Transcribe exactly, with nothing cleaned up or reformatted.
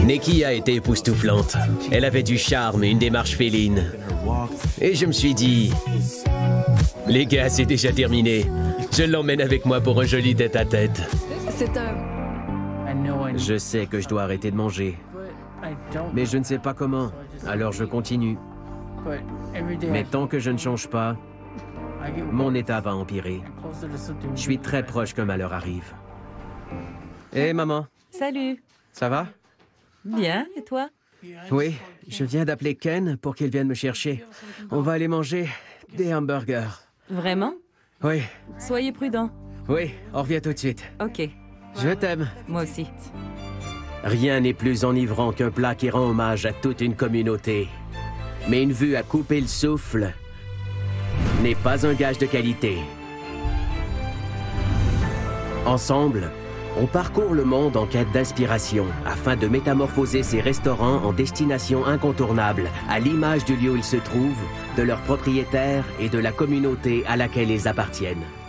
Neki a été époustouflante. Elle avait du charme et une démarche féline. Et je me suis dit... Les gars, c'est déjà terminé. Je l'emmène avec moi pour un joli tête-à-tête. C'est un... Je sais que je dois arrêter de manger. Mais je ne sais pas comment. Alors je continue. Mais tant que je ne change pas, mon état va empirer. Je suis très proche qu'un malheur arrive. Hé, maman. Salut. Ça va? Bien, et toi? Oui, je viens d'appeler Ken pour qu'il vienne me chercher. On va aller manger des hamburgers. Vraiment? Oui, Soyez prudents. oui, on revient tout de suite. Ok, Je t'aime. moi aussi. Rien n'est plus enivrant qu'un plat qui rend hommage à toute une communauté. Mais une vue à couper le souffle n'est pas un gage de qualité. Ensemble, on parcourt le monde en quête d'inspiration afin de métamorphoser ces restaurants en destinations incontournables à l'image du lieu où ils se trouvent, de leurs propriétaires et de la communauté à laquelle ils appartiennent.